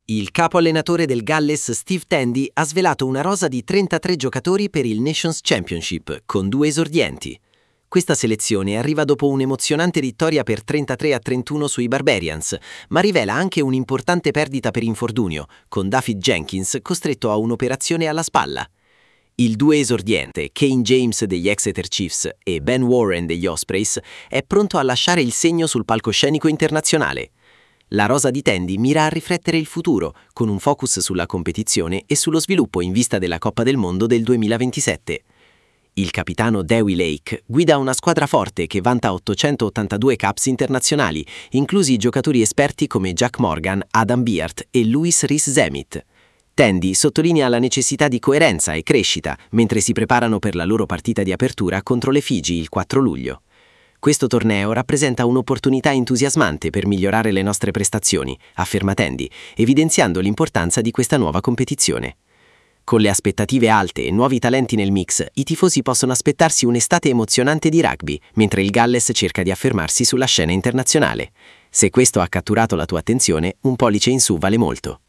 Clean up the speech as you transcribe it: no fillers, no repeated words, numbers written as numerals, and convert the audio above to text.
Il capo allenatore del Galles Steve Tandy ha svelato una rosa di 33 giocatori per il Nations Championship, con 2 esordienti. Questa selezione arriva dopo un'emozionante vittoria per 33-31 sui Barbarians, ma rivela anche un'importante perdita per infortunio, con David Jenkins costretto a un'operazione alla spalla. Il 2 esordiente, Kane James degli Exeter Chiefs e Ben Warren degli Ospreys, è pronto a lasciare il segno sul palcoscenico internazionale. La rosa di Tandy mira a riflettere il futuro, con un focus sulla competizione e sullo sviluppo in vista della Coppa del Mondo del 2027. Il capitano Dewi Lake guida una squadra forte che vanta 882 caps internazionali, inclusi giocatori esperti come Jack Morgan, Adam Beard e Louis Rhys-Zemit. Tandy sottolinea la necessità di coerenza e crescita mentre si preparano per la loro partita di apertura contro le Figi il 4 luglio. Questo torneo rappresenta un'opportunità entusiasmante per migliorare le nostre prestazioni, afferma Tandy, evidenziando l'importanza di questa nuova competizione. Con le aspettative alte e nuovi talenti nel mix, i tifosi possono aspettarsi un'estate emozionante di rugby, mentre il Galles cerca di affermarsi sulla scena internazionale. Se questo ha catturato la tua attenzione, un pollice in su vale molto.